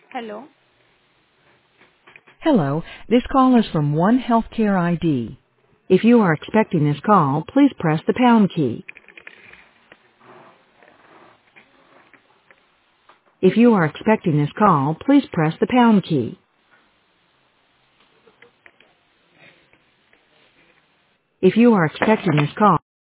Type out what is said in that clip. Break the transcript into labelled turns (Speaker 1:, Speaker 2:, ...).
Speaker 1: Hello.
Speaker 2: Hello, this call is from One Healthcare ID. If you are expecting this call, please press the pound key. If you are expecting this call, please press the pound key. If you are expecting this call,